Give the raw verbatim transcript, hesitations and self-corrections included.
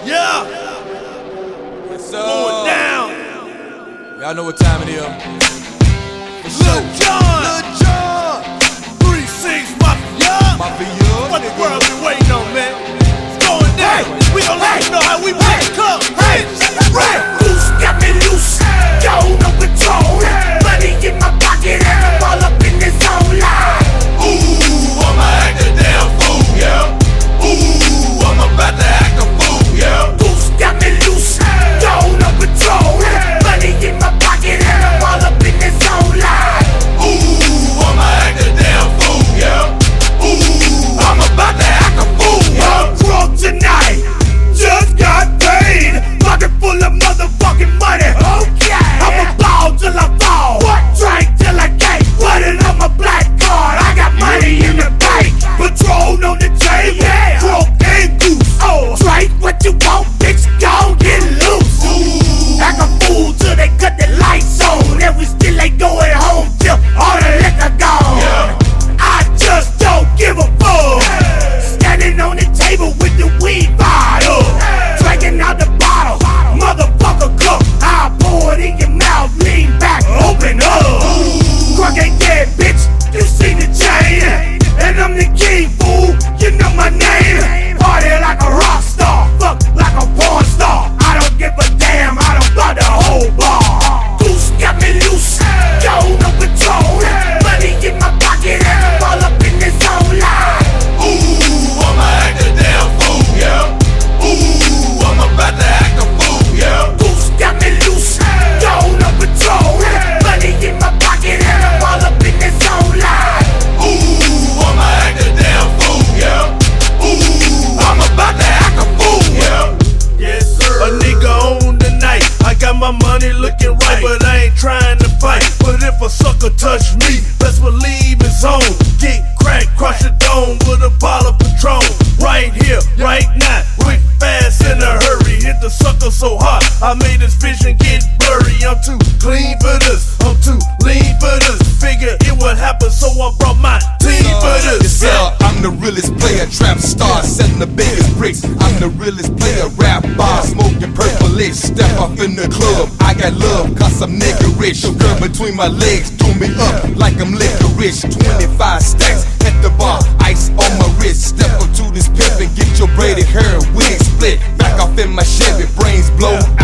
Yeah. Yes, sir. Going down. Y'all know what time it is. Lil Jon. Lil Jon. three six Mafia. Mafia. What the world been waiting on, man? It's going down. We gon' let you know how we make it come. Hey, right. Goose got me loose. Yo, no control. Money in my pocket and I'm all up in this zone line. Ooh, I'ma act a damn fool, yeah. Ooh, I'm about to act a fool, yeah. Goose got me loose. Yo, no control. Money in my pocket and I'm all up in this zone line. Ooh, I'ma act a damn fool, yeah. Ooh, I'm about to act a fool, yeah. I'm drunk tonight. Just got paid. Pocket full of motherfucking money. Okay. I'ma ball till I fall. What? Drink till I can't. Put it on my black card. I got money in the bank. Patrol on the table. Yeah. Drunk and goose. Oh, drink what you want, bitch. Gon' get loose. Ooh. Act a fool till they cut the lights on. And we still ain't going home till all the liquor gone. Yeah. I just don't give a fuck. Standing on the table with the weed bottle. Drinking out the bottle. Motherfucker cup. I pour it in your mouth. Lean back. Open up. Crunk ain't dead, bitch. You seen the chain. And I'm the king, fool. You know my name. Party like a rock star. Fuck like a porn star. I don't give a damn. I don't got the whole bar. Goose got me loose. Yo, no control. Money in my pocket and I'm all up in this zone line. Ooh, I'ma act a damn fool, yeah. Ooh, I'm about to act a fool, yeah. Goose got me loose. Yo, no control. Money in my pocket and I'm all up in this zone line. Ooh, I'ma act a damn fool, yeah. Ooh, I'm about to act a fool, yeah. Yes, sir. A nigga on the night. I got my money looking right, but I ain't trying to fight. But if a sucker touch me, best believe it's on. Get cracked, crush the dome with a bottle of Patron. Right here, right now, quick, fast, in a hurry. Hit the sucker so hard, I made his vision get blurry. I'm too clean for this, I'm too lean for this. Figure it would happen, so I brought my team for this. Yes, sir. I'm the realest player, trap star, selling the biggest bricks. I'm the realest player, rap bar, smoking purplish. Step off in the club, I got love, cause I'm nigga rich. Your girl between my legs, do me up like I'm licorice. twenty-five stacks at the bar, ice on my wrist. Step up to this pimp and get your braided hair wig split. Back off in my Chevy, brains blow out.